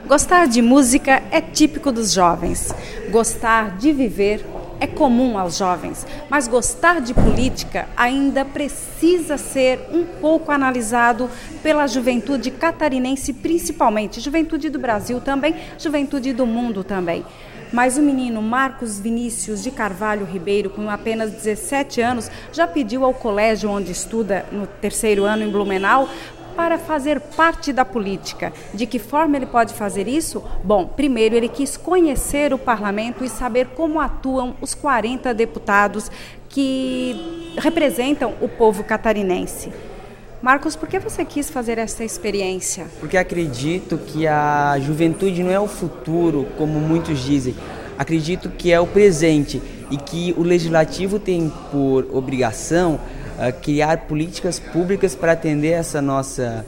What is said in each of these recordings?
Gostar de música é típico dos jovens. Gostar de viver é comum aos jovens, mas gostar de política ainda precisa ser um pouco analisado pela juventude catarinense, principalmente, juventude do Brasil também, juventude do mundo também. Mas o menino Marcos Vinícius de Carvalho Ribeiro, com apenas 17 anos, já pediu ao colégio onde estuda, no 3º ano em Blumenau, para fazer parte da política. De que forma ele pode fazer isso? Bom, primeiro ele quis conhecer o parlamento e saber como atuam os 40 deputados que representam o povo catarinense. Marcos, por que você quis fazer essa experiência? Porque acredito que a juventude não é o futuro, como muitos dizem. Acredito que é o presente e que o legislativo tem por obrigação criar políticas públicas para atender essa nossa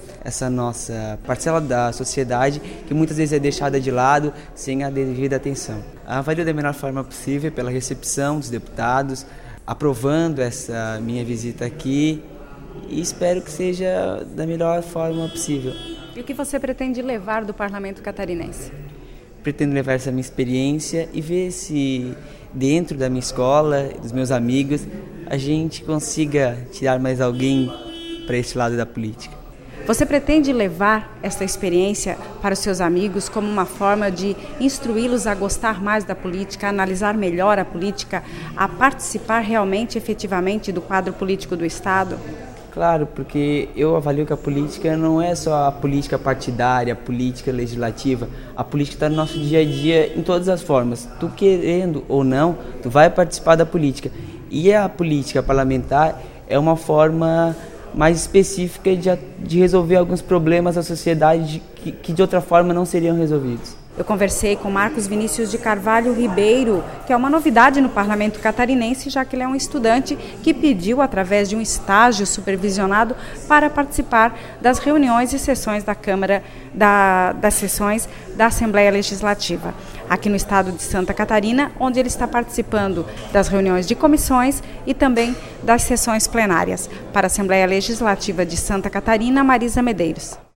parcela da sociedade que muitas vezes é deixada de lado sem a devida atenção. Avalio da melhor forma possível pela recepção dos deputados, aprovando essa minha visita aqui e espero que seja da melhor forma possível. E o que você pretende levar do Parlamento Catarinense? Pretendo levar essa minha experiência e ver se dentro da minha escola, dos meus amigos, a gente consiga tirar mais alguém para esse lado da política. Você pretende levar essa experiência para os seus amigos como uma forma de instruí-los a gostar mais da política, a analisar melhor a política, a participar realmente, efetivamente do quadro político do Estado? Claro, porque eu avalio que a política não é só a política partidária, a política legislativa. A política está no nosso dia a dia em todas as formas. Tu querendo ou não, tu vai participar da política. E a política parlamentar é uma forma mais específica de resolver alguns problemas da sociedade que de outra forma não seriam resolvidos. Eu conversei com Marcos Vinícius de Carvalho Ribeiro, que é uma novidade no Parlamento Catarinense, já que ele é um estudante que pediu, através de um estágio supervisionado, para participar das reuniões e sessões da Câmara, das sessões da Assembleia Legislativa, aqui no estado de Santa Catarina, onde ele está participando das reuniões de comissões e também das sessões plenárias. Para a Assembleia Legislativa de Santa Catarina, Marisa Medeiros.